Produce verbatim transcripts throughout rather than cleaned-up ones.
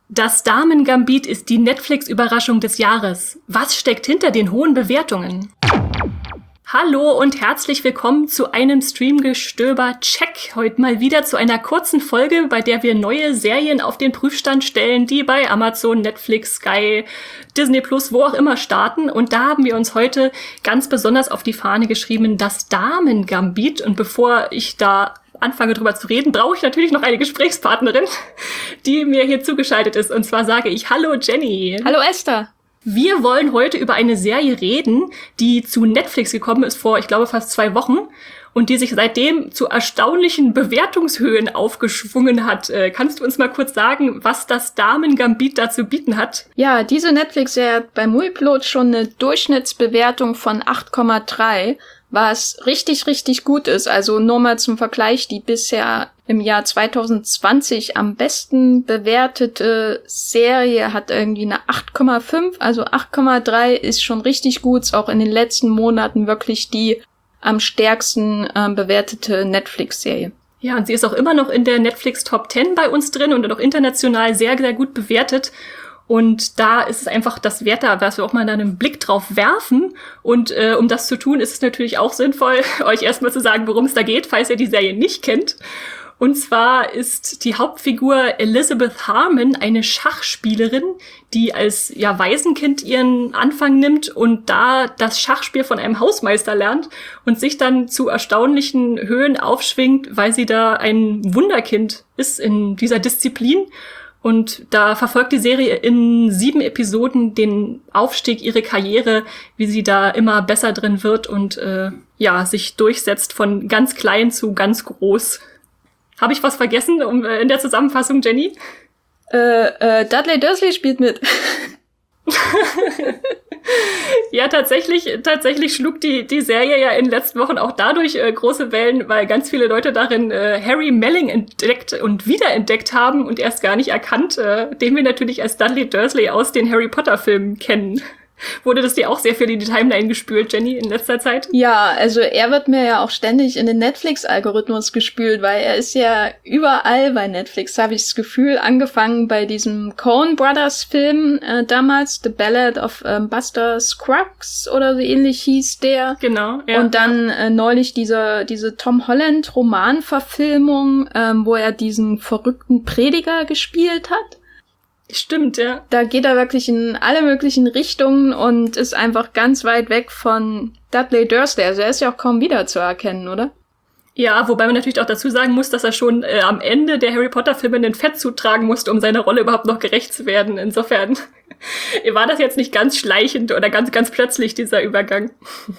Das Damen-Gambit ist die Netflix-Überraschung des Jahres. Was steckt hinter den hohen Bewertungen? Hallo und herzlich willkommen zu einem Streamgestöber-Check. Heute mal wieder zu einer kurzen Folge, bei der wir neue Serien auf den Prüfstand stellen, die bei Amazon, Netflix, Sky, Disney Plus, wo auch immer starten. Und da haben wir uns heute ganz besonders auf die Fahne geschrieben, das Damen-Gambit. Und bevor ich da anfange drüber zu reden, brauche ich natürlich noch eine Gesprächspartnerin, die mir hier zugeschaltet ist. Und zwar sage ich Hallo Jenny. Hallo Esther. Wir wollen heute über eine Serie reden, die zu Netflix gekommen ist vor, ich glaube, fast zwei Wochen und die sich seitdem zu erstaunlichen Bewertungshöhen aufgeschwungen hat. Äh, kannst du uns mal kurz sagen, was das Damen-Gambit da zu bieten hat? Ja, diese Netflix-Serie hat bei Moviepilot schon eine Durchschnittsbewertung von acht Komma drei, was richtig, richtig gut ist. Also nur mal zum Vergleich, die bisher im Jahr zwanzig zwanzig am besten bewertete Serie hat irgendwie eine acht Komma fünf, also acht Komma drei ist schon richtig gut, ist auch in den letzten Monaten wirklich die am stärksten äh, bewertete Netflix-Serie. Ja, und sie ist auch immer noch in der Netflix Top zehn bei uns drin und auch international sehr, sehr gut bewertet. Und da ist es einfach das Wert da, was wir auch mal da einen Blick drauf werfen. Und äh, um das zu tun, ist es natürlich auch sinnvoll, euch erstmal zu sagen, worum es da geht, falls ihr die Serie nicht kennt. Und zwar ist die Hauptfigur Elizabeth Harmon eine Schachspielerin, die als ja Waisenkind ihren Anfang nimmt und da das Schachspiel von einem Hausmeister lernt und sich dann zu erstaunlichen Höhen aufschwingt, weil sie da ein Wunderkind ist in dieser Disziplin. Und da verfolgt die Serie in sieben Episoden den Aufstieg, ihre Karriere, wie sie da immer besser drin wird und äh, ja sich durchsetzt von ganz klein zu ganz groß. Habe ich was vergessen um, äh, in der Zusammenfassung, Jenny? Äh, äh, Dudley Dursley spielt mit. Ja, tatsächlich, tatsächlich schlug die, die Serie ja in den letzten Wochen auch dadurch äh, große Wellen, weil ganz viele Leute darin äh, Harry Melling entdeckt und wiederentdeckt haben und erst gar nicht erkannt, äh, den wir natürlich als Dudley Dursley aus den Harry Potter Filmen kennen. Wurde das dir auch sehr viel in die Timeline gespült, Jenny, in letzter Zeit? Ja, also er wird mir ja auch ständig in den Netflix-Algorithmus gespült, weil er ist ja überall bei Netflix, habe ich das Gefühl, angefangen bei diesem Coen Brothers Film äh, damals, The Ballad of ähm, Buster Scruggs oder so ähnlich hieß der. Genau, ja. Und dann äh, neulich diese diese Tom Holland Romanverfilmung, ähm, wo er diesen verrückten Prediger gespielt hat. Stimmt, ja. Da geht er wirklich in alle möglichen Richtungen und ist einfach ganz weit weg von Dudley Dursley. Also er ist ja auch kaum wiederzuerkennen, oder? Ja, wobei man natürlich auch dazu sagen muss, dass er schon äh, am Ende der Harry Potter-Filme einen Fettsuit tragen musste, um seiner Rolle überhaupt noch gerecht zu werden. Insofern war das jetzt nicht ganz schleichend oder ganz, ganz plötzlich, dieser Übergang.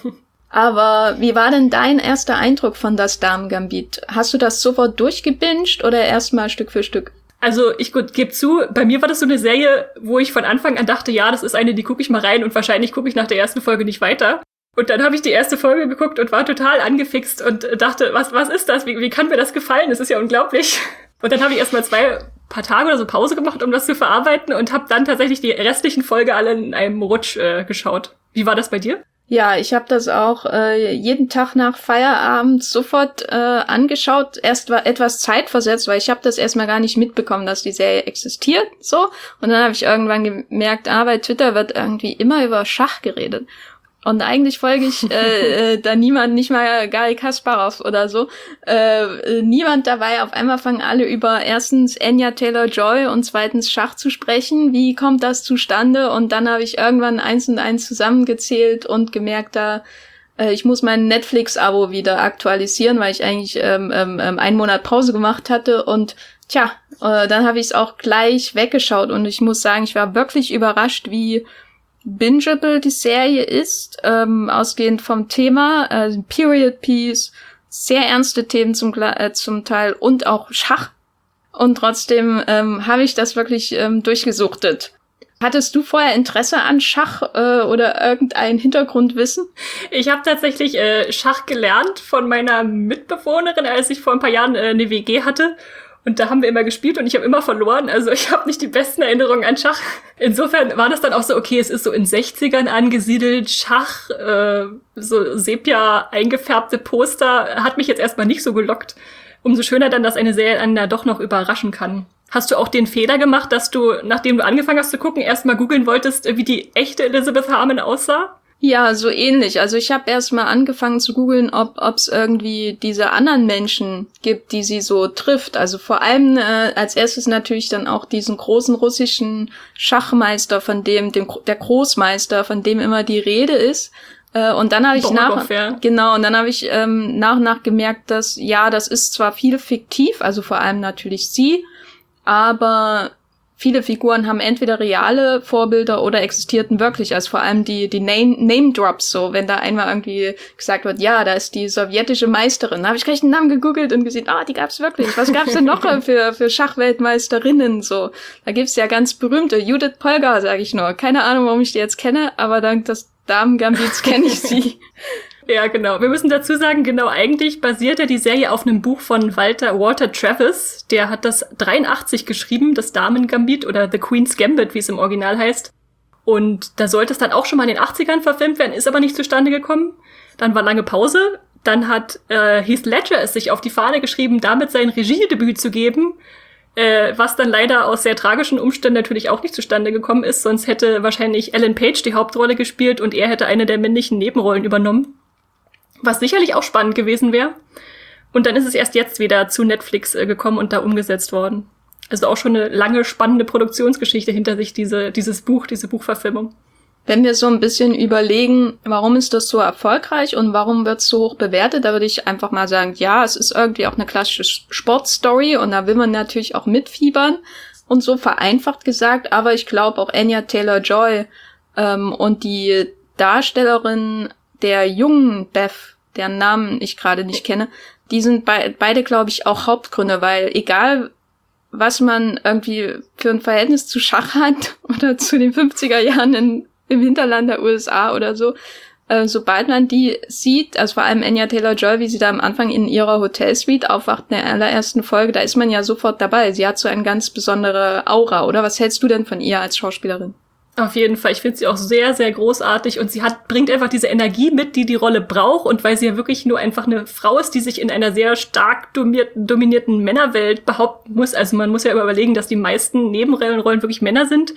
Aber wie war denn dein erster Eindruck von das Damen-Gambit? Hast du das sofort durchgebinged oder erstmal Stück für Stück? Also ich gut, gebe zu, bei mir war das so eine Serie, wo ich von Anfang an dachte, ja, das ist eine, die gucke ich mal rein und wahrscheinlich gucke ich nach der ersten Folge nicht weiter. Und dann habe ich die erste Folge geguckt und war total angefixt und dachte, was was ist das? Wie, wie kann mir das gefallen? Das ist ja unglaublich. Und dann habe ich erst mal zwei paar Tage oder so Pause gemacht, um das zu verarbeiten und habe dann tatsächlich die restlichen Folge alle in einem Rutsch äh, geschaut. Wie war das bei dir? Ja, ich habe das auch äh, jeden Tag nach Feierabend sofort äh, angeschaut. Erst war etwas zeitversetzt, weil ich habe das erstmal gar nicht mitbekommen, dass die Serie existiert. So. Und dann habe ich irgendwann gemerkt, ah, bei Twitter wird irgendwie immer über Schach geredet. Und eigentlich folge ich äh, äh, da niemand, nicht mal Garry Kasparov oder so, äh, niemand dabei. Auf einmal fangen alle über erstens Anya Taylor-Joy und zweitens Schach zu sprechen. Wie kommt das zustande? Und dann habe ich irgendwann eins und eins zusammengezählt und gemerkt, da äh, ich muss mein Netflix-Abo wieder aktualisieren, weil ich eigentlich ähm, ähm, einen Monat Pause gemacht hatte. Und tja, äh, dann habe ich es auch gleich weggeschaut. Und ich muss sagen, ich war wirklich überrascht, wie bingeable die Serie ist, ähm, ausgehend vom Thema, äh, Period Piece, sehr ernste Themen zum, äh, zum Teil und auch Schach. Und trotzdem ähm, habe ich das wirklich ähm, durchgesuchtet. Hattest du vorher Interesse an Schach äh, oder irgendein Hintergrundwissen? Ich habe tatsächlich äh, Schach gelernt von meiner Mitbewohnerin, als ich vor ein paar Jahren äh, eine W G hatte. Und da haben wir immer gespielt und ich habe immer verloren. Also ich habe nicht die besten Erinnerungen an Schach. Insofern war das dann auch so, okay, es ist so in sechzigern angesiedelt. Schach, äh, so sepia eingefärbte Poster, hat mich jetzt erstmal nicht so gelockt. Umso schöner dann, dass eine Serie einen da doch noch überraschen kann. Hast du auch den Fehler gemacht, dass du, nachdem du angefangen hast zu gucken, erstmal googeln wolltest, wie die echte Elizabeth Harmon aussah? Ja, so ähnlich. Also ich habe erst mal angefangen zu googeln, ob es irgendwie diese anderen Menschen gibt, die sie so trifft. Also vor allem äh, als erstes natürlich dann auch diesen großen russischen Schachmeister, von dem, dem der Großmeister, von dem immer die Rede ist. Äh, und dann habe ich nach ja. genau und dann habe ich ähm, nach und nach gemerkt, dass ja, das ist zwar viel fiktiv, also vor allem natürlich sie, aber viele Figuren haben entweder reale Vorbilder oder existierten wirklich, also vor allem die die Name, Name Drops, so wenn da einmal irgendwie gesagt wird, ja, da ist die sowjetische Meisterin, da habe ich gleich den Namen gegoogelt und gesehen, ah, die gab's wirklich. Was gab's denn noch für für Schachweltmeisterinnen so? Da gibt's ja ganz berühmte Judith Polgar, sage ich nur. Keine Ahnung, warum ich die jetzt kenne, aber dank des Damen-Gambits kenne ich sie. Ja, genau. Wir müssen dazu sagen, genau, eigentlich basiert ja die Serie auf einem Buch von Walter, Walter Travis. Der hat das dreiundachtzig geschrieben, das Damen-Gambit oder The Queen's Gambit, wie es im Original heißt. Und da sollte es dann auch schon mal in den achtzigern verfilmt werden, ist aber nicht zustande gekommen. Dann war lange Pause. Dann hat äh, Heath Ledger es sich auf die Fahne geschrieben, damit sein Regiedebüt zu geben, äh, was dann leider aus sehr tragischen Umständen natürlich auch nicht zustande gekommen ist. Sonst hätte wahrscheinlich Ellen Page die Hauptrolle gespielt und er hätte eine der männlichen Nebenrollen übernommen. Was sicherlich auch spannend gewesen wäre. Und dann ist es erst jetzt wieder zu Netflix äh, gekommen und da umgesetzt worden. Also auch schon eine lange, spannende Produktionsgeschichte hinter sich, diese, dieses Buch, diese Buchverfilmung. Wenn wir so ein bisschen überlegen, warum ist das so erfolgreich und warum wird es so hoch bewertet, da würde ich einfach mal sagen, ja, es ist irgendwie auch eine klassische Sportstory und da will man natürlich auch mitfiebern und so vereinfacht gesagt, aber ich glaube auch Anya Taylor-Joy ähm, und die Darstellerin der jungen Beth, deren Namen ich gerade nicht kenne, die sind be- beide, glaube ich, auch Hauptgründe, weil egal, was man irgendwie für ein Verhältnis zu Schach hat oder zu den fünfziger Jahren in, im Hinterland der U S A oder so, äh, sobald man die sieht, also vor allem Anya Taylor-Joy, wie sie da am Anfang in ihrer Hotelsuite aufwacht in der allerersten Folge, da ist man ja sofort dabei. Sie hat so eine ganz besondere Aura, oder? Was hältst du denn von ihr als Schauspielerin? Auf jeden Fall. Ich finde sie auch sehr, sehr großartig und sie hat, bringt einfach diese Energie mit, die die Rolle braucht und weil sie ja wirklich nur einfach eine Frau ist, die sich in einer sehr stark dominierten, dominierten Männerwelt behaupten muss. Also man muss ja überlegen, dass die meisten Nebenrollen wirklich Männer sind.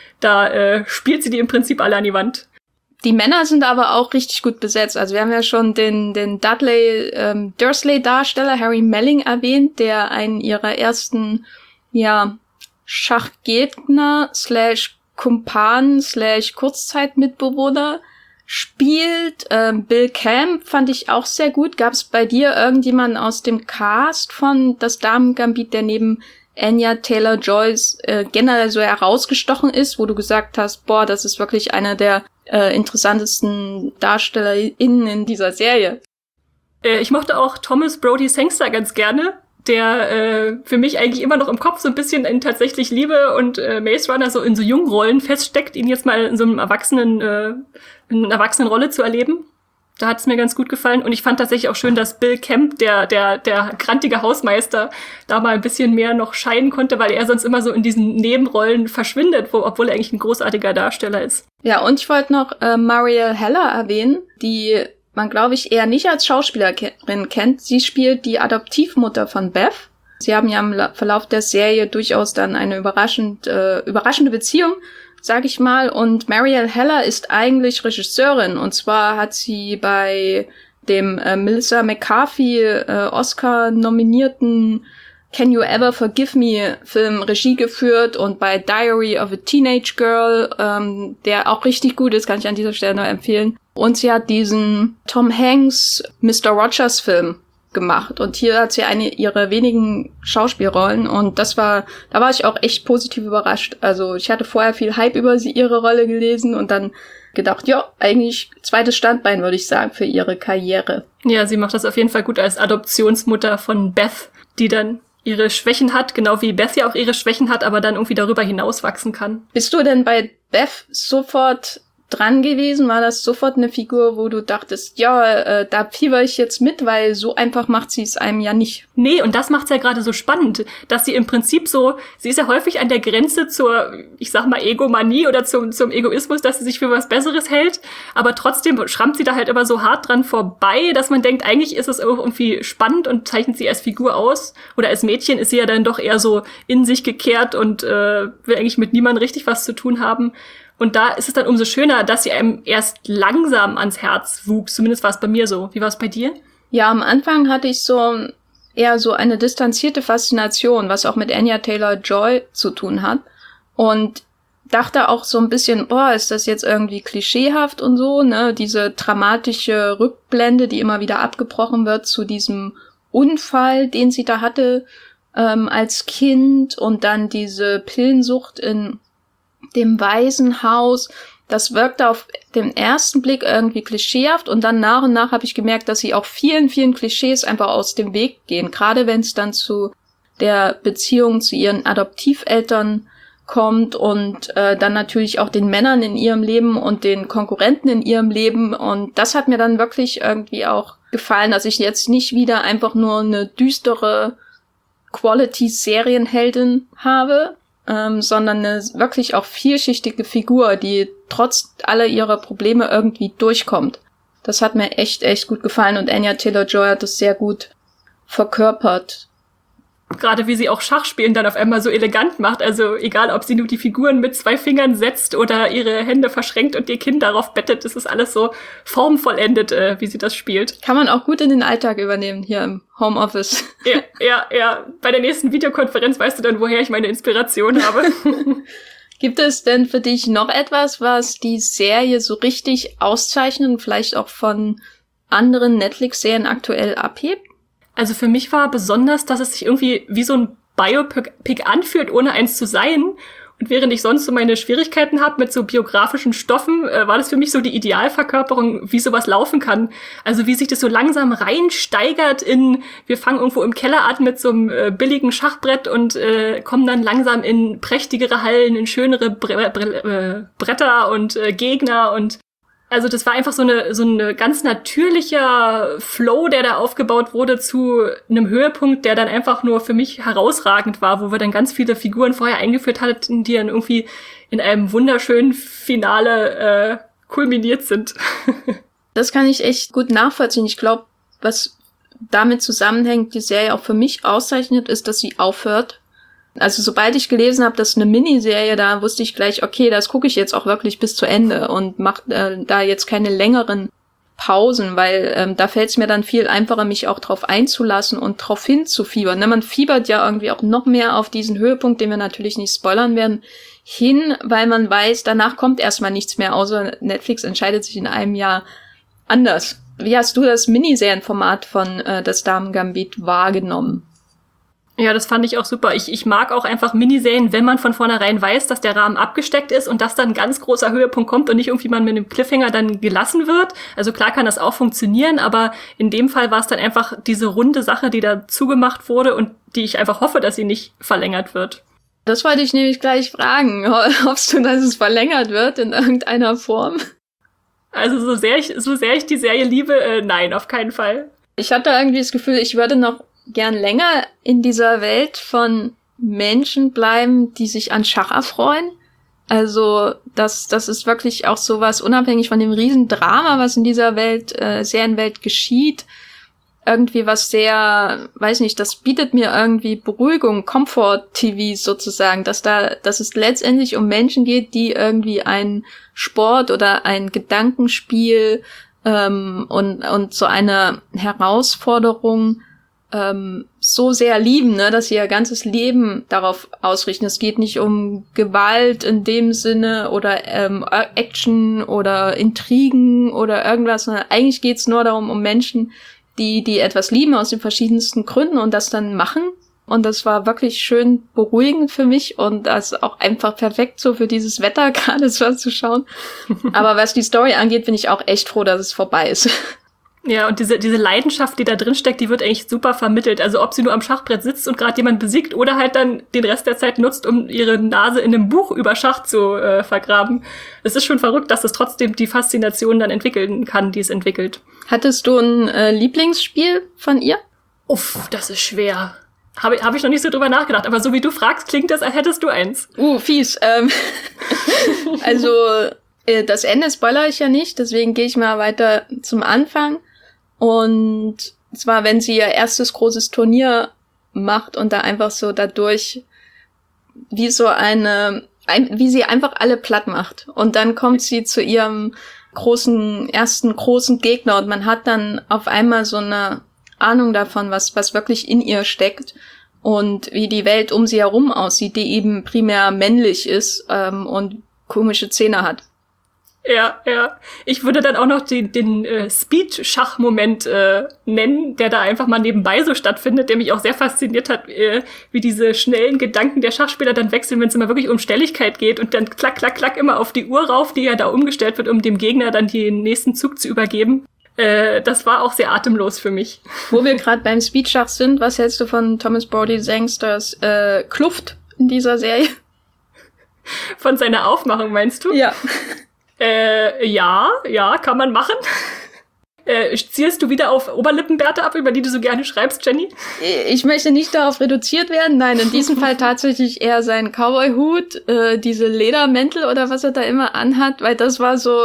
Da äh, spielt sie die im Prinzip alle an die Wand. Die Männer sind aber auch richtig gut besetzt. Also wir haben ja schon den, den Dudley ähm, Dursley-Darsteller Harry Melling erwähnt, der einen ihrer ersten, ja, Schachgegner slash Kumpan slash Kurzzeitmitbewohner spielt. Ähm, Bill Camp fand ich auch sehr gut. Gab es bei dir irgendjemanden aus dem Cast von Das Damen-Gambit, der neben Anya Taylor-Joy äh, generell so herausgestochen ist, wo du gesagt hast, boah, das ist wirklich einer der äh, interessantesten DarstellerInnen in dieser Serie? Äh, ich mochte auch Thomas Brodie Sangster ganz gerne, der äh, für mich eigentlich immer noch im Kopf so ein bisschen in tatsächlich Liebe und äh, Maze Runner so in so jungen Rollen feststeckt, ihn jetzt mal in so einem Erwachsenen, äh, in einer Erwachsenenrolle zu erleben. Da hat es mir ganz gut gefallen. Und ich fand tatsächlich auch schön, dass Bill Camp, der der der grantige Hausmeister, da mal ein bisschen mehr noch scheinen konnte, weil er sonst immer so in diesen Nebenrollen verschwindet, wo, obwohl er eigentlich ein großartiger Darsteller ist. Ja, und ich wollte noch äh, Marielle Heller erwähnen, die man, glaube ich, eher nicht als Schauspielerin kennt. Sie spielt die Adoptivmutter von Beth. Sie haben ja im La- Verlauf der Serie durchaus dann eine überraschend, äh, überraschende Beziehung, sag ich mal. Und Marielle Heller ist eigentlich Regisseurin. Und zwar hat sie bei dem äh, Melissa McCarthy äh, Oscar-nominierten Can You Ever Forgive Me Film Regie geführt und bei Diary of a Teenage Girl, ähm, der auch richtig gut ist, kann ich an dieser Stelle nur empfehlen. Und sie hat diesen Tom Hanks Mister Rogers Film gemacht und hier hat sie eine ihrer wenigen Schauspielrollen und das war, da war ich auch echt positiv überrascht. Also ich hatte vorher viel Hype über sie, ihre Rolle gelesen und dann gedacht, ja, eigentlich zweites Standbein, würde ich sagen, für ihre Karriere. Ja, sie macht das auf jeden Fall gut als Adoptionsmutter von Beth, die dann ihre Schwächen hat, genau wie Beth ja auch ihre Schwächen hat, aber dann irgendwie darüber hinaus wachsen kann. Bist du denn bei Beth sofort dran gewesen? War das sofort eine Figur, wo du dachtest, ja, äh, da fieber ich jetzt mit, weil so einfach macht sie es einem ja nicht. Nee, und das macht's ja gerade so spannend, dass sie im Prinzip so, sie ist ja häufig an der Grenze zur, ich sag mal, Egomanie oder zum, zum Egoismus, dass sie sich für was Besseres hält, aber trotzdem schrammt sie da halt immer so hart dran vorbei, dass man denkt, eigentlich ist es auch irgendwie spannend und zeichnet sie als Figur aus. Oder als Mädchen ist sie ja dann doch eher so in sich gekehrt und äh, will eigentlich mit niemandem richtig was zu tun haben. Und da ist es dann umso schöner, dass sie einem erst langsam ans Herz wuchs. Zumindest war es bei mir so. Wie war es bei dir? Ja, am Anfang hatte ich so eher so eine distanzierte Faszination, was auch mit Anya Taylor-Joy zu tun hat. Und dachte auch so ein bisschen, boah, ist das jetzt irgendwie klischeehaft und so, ne? Diese dramatische Rückblende, die immer wieder abgebrochen wird zu diesem Unfall, den sie da hatte ähm, als Kind und dann diese Pillensucht in dem Waisenhaus, das wirkte auf den ersten Blick irgendwie klischeehaft und dann nach und nach habe ich gemerkt, dass sie auch vielen, vielen Klischees einfach aus dem Weg gehen, gerade wenn es dann zu der Beziehung zu ihren Adoptiveltern kommt und äh, dann natürlich auch den Männern in ihrem Leben und den Konkurrenten in ihrem Leben und das hat mir dann wirklich irgendwie auch gefallen, dass ich jetzt nicht wieder einfach nur eine düstere Quality-Serienheldin habe, Ähm, sondern eine wirklich auch vielschichtige Figur, die trotz aller ihrer Probleme irgendwie durchkommt. Das hat mir echt, echt gut gefallen und Anya Taylor-Joy hat das sehr gut verkörpert. Gerade wie sie auch Schachspielen dann auf einmal so elegant macht. Also egal, ob sie nur die Figuren mit zwei Fingern setzt oder ihre Hände verschränkt und ihr Kinn darauf bettet, das ist alles so formvollendet, äh, wie sie das spielt. Kann man auch gut in den Alltag übernehmen hier im Homeoffice. Ja, ja, ja. Bei der nächsten Videokonferenz weißt du dann, woher ich meine Inspiration habe. Gibt es denn für dich noch etwas, was die Serie so richtig auszeichnet und vielleicht auch von anderen Netflix-Serien aktuell abhebt? Also für mich war besonders, dass es sich irgendwie wie so ein Biopic anfühlt, ohne eins zu sein. Und während ich sonst so meine Schwierigkeiten habe mit so biografischen Stoffen, äh, war das für mich so die Idealverkörperung, wie sowas laufen kann. Also wie sich das so langsam reinsteigert in, wir fangen irgendwo im Keller an mit so einem äh, billigen Schachbrett und äh, kommen dann langsam in prächtigere Hallen, in schönere Bre Bre äh, Bretter und äh, Gegner und also das war einfach so eine so eine ganz natürlicher Flow, der da aufgebaut wurde zu einem Höhepunkt, der dann einfach nur für mich herausragend war, wo wir dann ganz viele Figuren vorher eingeführt hatten, die dann irgendwie in einem wunderschönen Finale äh, kulminiert sind. Das kann ich echt gut nachvollziehen. Ich glaube, was damit zusammenhängt, die Serie auch für mich auszeichnet, ist, dass sie aufhört. Also sobald ich gelesen habe, dass eine Miniserie, da wusste ich gleich, okay, das gucke ich jetzt auch wirklich bis zu Ende und mache äh, da jetzt keine längeren Pausen, weil ähm, da fällt es mir dann viel einfacher, mich auch drauf einzulassen und drauf hinzufiebern. Ne, man fiebert ja irgendwie auch noch mehr auf diesen Höhepunkt, den wir natürlich nicht spoilern werden, hin, weil man weiß, danach kommt erstmal nichts mehr, außer Netflix entscheidet sich in einem Jahr anders. Wie hast du das Miniserienformat von äh, das Damen-Gambit wahrgenommen? Ja, das fand ich auch super. Ich, ich mag auch einfach Miniserien, wenn man von vornherein weiß, dass der Rahmen abgesteckt ist und dass dann ein ganz großer Höhepunkt kommt und nicht irgendwie man mit einem Cliffhanger dann gelassen wird. Also klar kann das auch funktionieren, aber in dem Fall war es dann einfach diese runde Sache, die da zugemacht wurde und die ich einfach hoffe, dass sie nicht verlängert wird. Das wollte ich nämlich gleich fragen. Hoffst du, dass es verlängert wird in irgendeiner Form? Also so sehr ich, so sehr ich die Serie liebe, äh, nein, auf keinen Fall. Ich hatte irgendwie das Gefühl, ich würde noch gern länger in dieser Welt von Menschen bleiben, die sich an Schach erfreuen. Also das das ist wirklich auch sowas, unabhängig von dem Riesendrama, was in dieser Welt, äh, Serienwelt geschieht, irgendwie was sehr, weiß nicht, das bietet mir irgendwie Beruhigung, Comfort-T V sozusagen, dass da, dass es letztendlich um Menschen geht, die irgendwie einen Sport oder ein Gedankenspiel ähm, und und so eine Herausforderung ähm, so sehr lieben, ne, dass sie ihr ganzes Leben darauf ausrichten. Es geht nicht um Gewalt in dem Sinne oder ähm, Action oder Intrigen oder irgendwas, sondern eigentlich geht's nur darum, um Menschen, die die etwas lieben aus den verschiedensten Gründen und das dann machen. Und das war wirklich schön beruhigend für mich und das ist auch einfach perfekt so für dieses Wetter gerade so zu schauen. Aber was die Story angeht, bin ich auch echt froh, dass es vorbei ist. Ja, und diese, diese Leidenschaft, die da drin steckt, die wird eigentlich super vermittelt. Also ob sie nur am Schachbrett sitzt und gerade jemand besiegt oder halt dann den Rest der Zeit nutzt, um ihre Nase in einem Buch über Schach zu äh, vergraben. Es ist schon verrückt, dass es trotzdem die Faszination dann entwickeln kann, die es entwickelt. Hattest du ein äh, Lieblingsspiel von ihr? Uff, das ist schwer. Habe hab ich noch nicht so drüber nachgedacht. Aber so wie du fragst, klingt das, als hättest du eins. Uh, fies. Ähm, also äh, das Ende spoilere ich ja nicht, deswegen gehe ich mal weiter zum Anfang. Und zwar, wenn sie ihr erstes großes Turnier macht und da einfach so dadurch wie so eine, ein, wie sie einfach alle platt macht. Und dann kommt sie zu ihrem großen, ersten großen Gegner und man hat dann auf einmal so eine Ahnung davon, was, was wirklich in ihr steckt und wie die Welt um sie herum aussieht, die eben primär männlich ist ähm, und komische Zähne hat. Ja, ja. Ich würde dann auch noch den, den äh, Speed-Schach-Moment äh, nennen, der da einfach mal nebenbei so stattfindet, der mich auch sehr fasziniert hat, äh, wie diese schnellen Gedanken der Schachspieler dann wechseln, wenn es immer wirklich um Stelligkeit geht und dann klack, klack, klack immer auf die Uhr rauf, die ja da umgestellt wird, um dem Gegner dann den nächsten Zug zu übergeben. Äh, das war auch sehr atemlos für mich. Wo wir gerade beim Speed-Schach sind, was hältst du von Thomas Brodie Sangsters äh, Kluft in dieser Serie? Von seiner Aufmachung, meinst du? Ja. Äh, ja, ja, kann man machen. Äh, zielst du wieder auf Oberlippenbärte ab, über die du so gerne schreibst, Jenny? Ich möchte nicht darauf reduziert werden. Nein, in diesem Fall tatsächlich eher sein Cowboy-Hut, äh, diese Ledermäntel oder was er da immer anhat, weil das war so,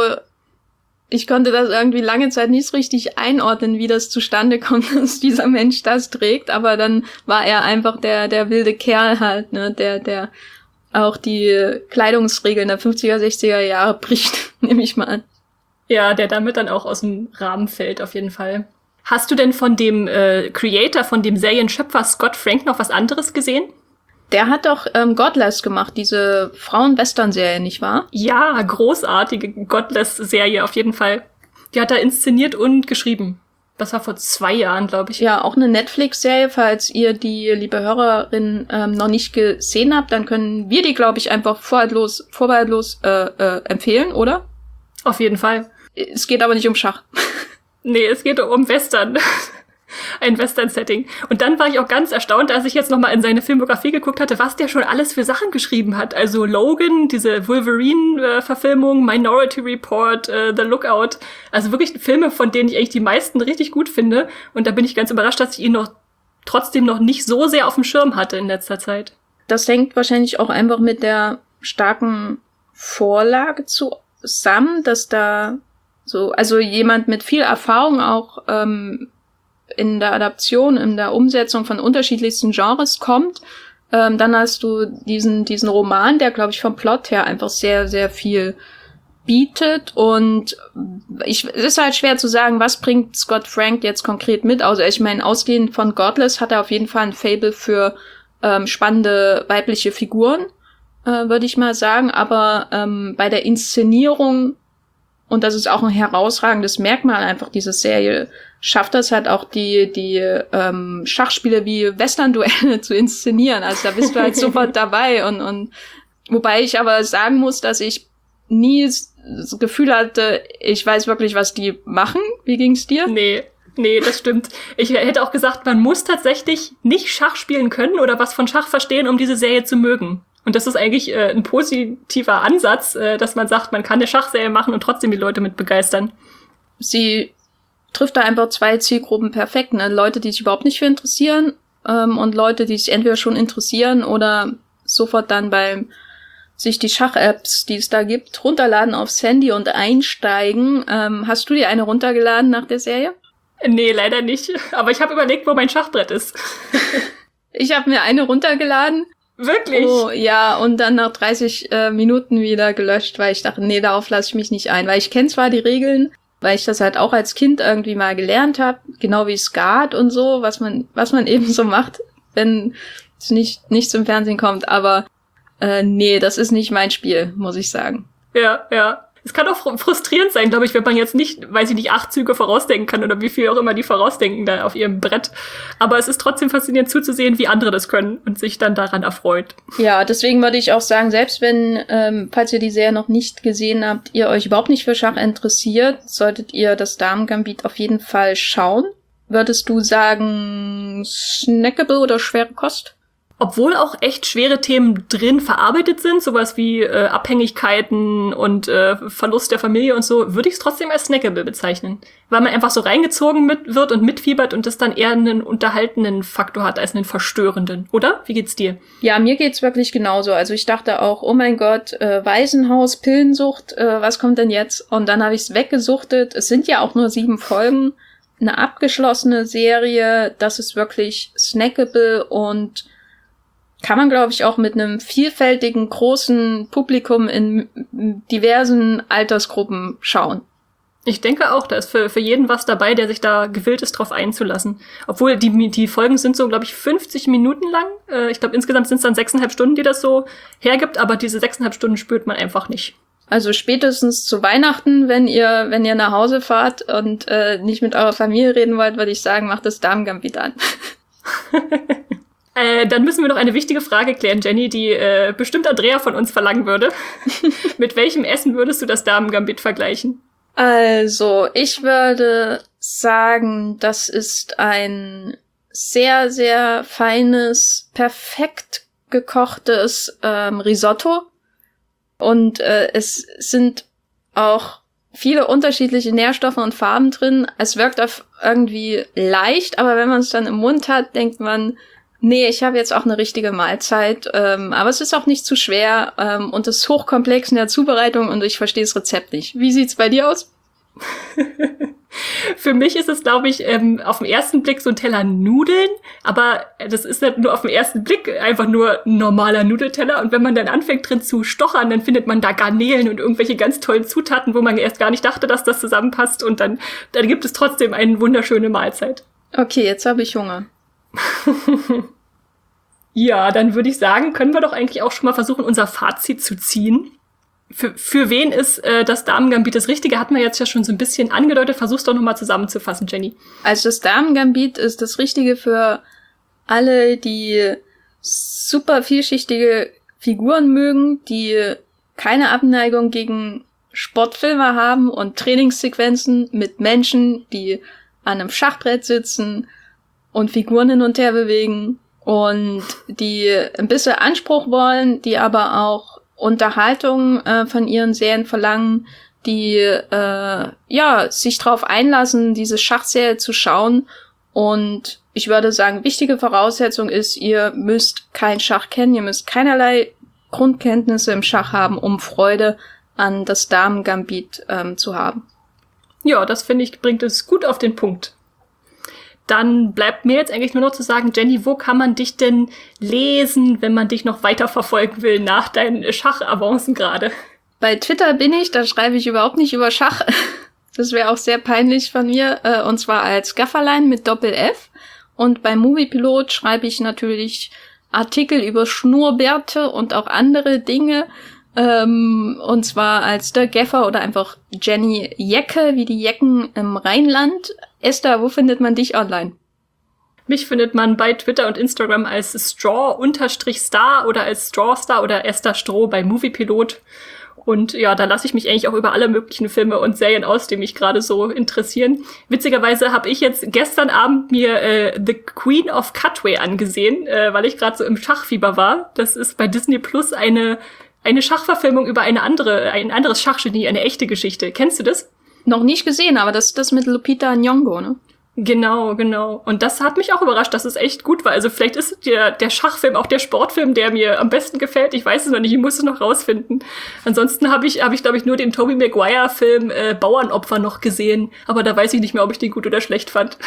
ich konnte das irgendwie lange Zeit nicht so richtig einordnen, wie das zustande kommt, dass dieser Mensch das trägt, aber dann war er einfach der, der wilde Kerl halt, ne, der, der auch die Kleidungsregeln der fünfziger, sechziger Jahre bricht, nehme ich mal an. Ja, der damit dann auch aus dem Rahmen fällt, auf jeden Fall. Hast du denn von dem äh, Creator, von dem Serienschöpfer Scott Frank noch was anderes gesehen? Der hat doch ähm, Godless gemacht, diese Frauen-Western-Serie, nicht wahr? Ja, großartige Godless-Serie, auf jeden Fall. Die hat er inszeniert und geschrieben. Das war vor zwei Jahren, glaube ich. Ja, auch eine Netflix-Serie, falls ihr die, liebe Hörerin, ähm, noch nicht gesehen habt, dann können wir die, glaube ich, einfach vorbehaltlos, vorbehaltlos äh, äh, empfehlen, oder? Auf jeden Fall. Es geht aber nicht um Schach. Nee, es geht um Western. Ein Western-Setting. Und dann war ich auch ganz erstaunt, als ich jetzt noch mal in seine Filmografie geguckt hatte, was der schon alles für Sachen geschrieben hat. Also Logan, diese Wolverine-Verfilmung, Minority Report, uh, The Lookout. Also wirklich Filme, von denen ich eigentlich die meisten richtig gut finde. Und da bin ich ganz überrascht, dass ich ihn noch trotzdem noch nicht so sehr auf dem Schirm hatte in letzter Zeit. Das hängt wahrscheinlich auch einfach mit der starken Vorlage zusammen, dass da so, also jemand mit viel Erfahrung auch ähm, in der Adaption, in der Umsetzung von unterschiedlichsten Genres kommt. Ähm, dann hast du diesen diesen Roman, der, glaube ich, vom Plot her einfach sehr, sehr viel bietet. Und ich, es ist halt schwer zu sagen, was bringt Scott Frank jetzt konkret mit. Also ich meine, ausgehend von Godless hat er auf jeden Fall ein Faible für ähm, spannende weibliche Figuren, äh, würde ich mal sagen. Aber ähm, bei der Inszenierung, und das ist auch ein herausragendes Merkmal einfach dieser Serie, schafft das halt auch die die ähm, Schachspiele wie Western-Duelle zu inszenieren. Also da bist du halt sofort dabei. Und, und wobei ich aber sagen muss, dass ich nie das Gefühl hatte, ich weiß wirklich, was die machen. Wie ging's dir? Nee, nee, das stimmt. Ich hätte auch gesagt, man muss tatsächlich nicht Schach spielen können oder was von Schach verstehen, um diese Serie zu mögen. Und das ist eigentlich äh, ein positiver Ansatz, äh, dass man sagt, man kann eine Schachserie machen und trotzdem die Leute mit begeistern. Sie trifft da einfach zwei Zielgruppen perfekt, ne? Leute, die sich überhaupt nicht für interessieren ähm, und Leute, die sich entweder schon interessieren oder sofort dann beim sich die Schach-Apps, die es da gibt, runterladen aufs Handy und einsteigen. Ähm, hast du dir eine runtergeladen nach der Serie? Nee, leider nicht. Aber ich habe überlegt, wo mein Schachbrett ist. Ich habe mir eine runtergeladen. Wirklich? Oh, ja, und dann nach dreißig äh, Minuten wieder gelöscht, weil ich dachte, nee, darauf lasse ich mich nicht ein. Weil ich kenne zwar die Regeln, weil ich das halt auch als Kind irgendwie mal gelernt habe, genau wie Skat und so, was man was man eben so macht, wenn es nicht nicht zum Fernsehen kommt, aber äh, nee, das ist nicht mein Spiel, muss ich sagen. Ja, ja. Es kann auch fr- frustrierend sein, glaube ich, wenn man jetzt nicht, weiß ich nicht, acht Züge vorausdenken kann oder wie viel auch immer die vorausdenken da auf ihrem Brett. Aber es ist trotzdem faszinierend zuzusehen, wie andere das können und sich dann daran erfreut. Ja, deswegen würde ich auch sagen, selbst wenn, ähm, falls ihr die Serie noch nicht gesehen habt, ihr euch überhaupt nicht für Schach interessiert, solltet ihr das Damen-Gambit auf jeden Fall schauen. Würdest du sagen, snackable oder schwere Kost? Obwohl auch echt schwere Themen drin verarbeitet sind, sowas wie äh, Abhängigkeiten und äh, Verlust der Familie und so, würde ich es trotzdem als snackable bezeichnen. Weil man einfach so reingezogen mit wird und mitfiebert und das dann eher einen unterhaltenden Faktor hat als einen verstörenden, oder? Wie geht's dir? Ja, mir geht's wirklich genauso. Also ich dachte auch, oh mein Gott, äh, Waisenhaus, Pillensucht, äh, was kommt denn jetzt? Und dann habe ich's weggesuchtet. Es sind ja auch nur sieben Folgen. Eine abgeschlossene Serie, das ist wirklich snackable und kann man, glaube ich, auch mit einem vielfältigen, großen Publikum in diversen Altersgruppen schauen. Ich denke auch, da ist für, für jeden was dabei, der sich da gewillt ist, drauf einzulassen. Obwohl die, die Folgen sind so, glaube ich, fünfzig Minuten lang. Äh, ich glaube, insgesamt sind es dann sechseinhalb Stunden, die das so hergibt, aber diese sechseinhalb Stunden spürt man einfach nicht. Also spätestens zu Weihnachten, wenn ihr wenn ihr nach Hause fahrt und äh, nicht mit eurer Familie reden wollt, würde ich sagen, macht das Damen-Gambit an. Äh, dann müssen wir noch eine wichtige Frage klären, Jenny, die äh, bestimmt Andrea von uns verlangen würde. Mit welchem Essen würdest du das Damen-Gambit vergleichen? Also, ich würde sagen, das ist ein sehr, sehr feines, perfekt gekochtes ähm, Risotto. Und äh, es sind auch viele unterschiedliche Nährstoffe und Farben drin. Es wirkt auf irgendwie leicht, aber wenn man es dann im Mund hat, denkt man, nee, ich habe jetzt auch eine richtige Mahlzeit, ähm, aber es ist auch nicht zu schwer ähm, und es ist hochkomplex in der Zubereitung und ich verstehe das Rezept nicht. Wie sieht's bei dir aus? Für mich ist es, glaube ich, ähm, auf den ersten Blick so ein Teller Nudeln, aber das ist nicht nur auf den ersten Blick einfach nur ein normaler Nudelteller und wenn man dann anfängt drin zu stochern, dann findet man da Garnelen und irgendwelche ganz tollen Zutaten, wo man erst gar nicht dachte, dass das zusammenpasst und dann, dann gibt es trotzdem eine wunderschöne Mahlzeit. Okay, jetzt habe ich Hunger. Ja, dann würde ich sagen, können wir doch eigentlich auch schon mal versuchen, unser Fazit zu ziehen. Für, für wen ist äh, das Damen-Gambit das Richtige? Hatten wir jetzt ja schon so ein bisschen angedeutet. Versuch's doch noch mal zusammenzufassen, Jenny. Also das Damen-Gambit ist das Richtige für alle, die super vielschichtige Figuren mögen, die keine Abneigung gegen Sportfilme haben und Trainingssequenzen mit Menschen, die an einem Schachbrett sitzen und Figuren hin und her bewegen und die ein bisschen Anspruch wollen, die aber auch Unterhaltung äh, von ihren Serien verlangen, die äh, ja sich drauf einlassen, diese Schachserie zu schauen. Und ich würde sagen, wichtige Voraussetzung ist, ihr müsst kein Schach kennen, ihr müsst keinerlei Grundkenntnisse im Schach haben, um Freude an das Damen-Gambit ähm, zu haben. Ja, das finde ich, bringt es gut auf den Punkt. Dann bleibt mir jetzt eigentlich nur noch zu sagen, Jenny, wo kann man dich denn lesen, wenn man dich noch weiter verfolgen will nach deinen Schachavancen gerade? Bei Twitter bin ich, da schreibe ich überhaupt nicht über Schach. Das wäre auch sehr peinlich von mir. Äh, und zwar als Gafferlein mit Doppel-F. Und bei Moviepilot schreibe ich natürlich Artikel über Schnurrbärte und auch andere Dinge. Ähm, und zwar als der Gaffer oder einfach Jenny Jecke, wie die Jecken im Rheinland. Esther, wo findet man dich online? Mich findet man bei Twitter und Instagram als Straw-Star oder als Strawstar oder Esther Stroh bei Moviepilot. Und ja, da lasse ich mich eigentlich auch über alle möglichen Filme und Serien aus, die mich gerade so interessieren. Witzigerweise habe ich jetzt gestern Abend mir äh, The Queen of Cutway angesehen, äh, weil ich gerade so im Schachfieber war. Das ist bei Disney Plus eine eine Schachverfilmung über eine andere, ein anderes Schachgenie, eine echte Geschichte. Kennst du das? Noch nicht gesehen, aber das ist das mit Lupita Nyong'o, ne? Genau, genau. Und das hat mich auch überrascht, dass es echt gut war. Also vielleicht ist der, der Schachfilm auch der Sportfilm, der mir am besten gefällt. Ich weiß es noch nicht, ich muss es noch rausfinden. Ansonsten habe ich, hab ich glaube ich, nur den Tobey Maguire-Film äh, Bauernopfer noch gesehen. Aber da weiß ich nicht mehr, ob ich den gut oder schlecht fand.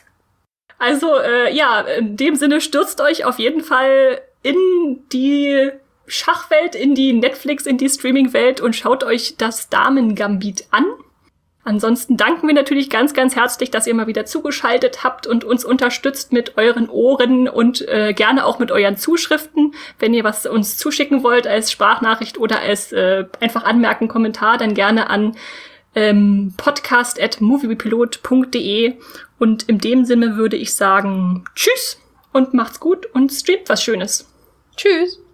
Also, äh, ja, in dem Sinne stürzt euch auf jeden Fall in die Schachwelt, in die Netflix, in die Streaming-Welt und schaut euch das Damen-Gambit an. Ansonsten danken wir natürlich ganz, ganz herzlich, dass ihr mal wieder zugeschaltet habt und uns unterstützt mit euren Ohren und äh, gerne auch mit euren Zuschriften. Wenn ihr was uns zuschicken wollt als Sprachnachricht oder als äh, einfach Anmerken, Kommentar, dann gerne an ähm, podcast at moviepilot punkt de. Und in dem Sinne würde ich sagen, tschüss und macht's gut und streamt was Schönes. Tschüss.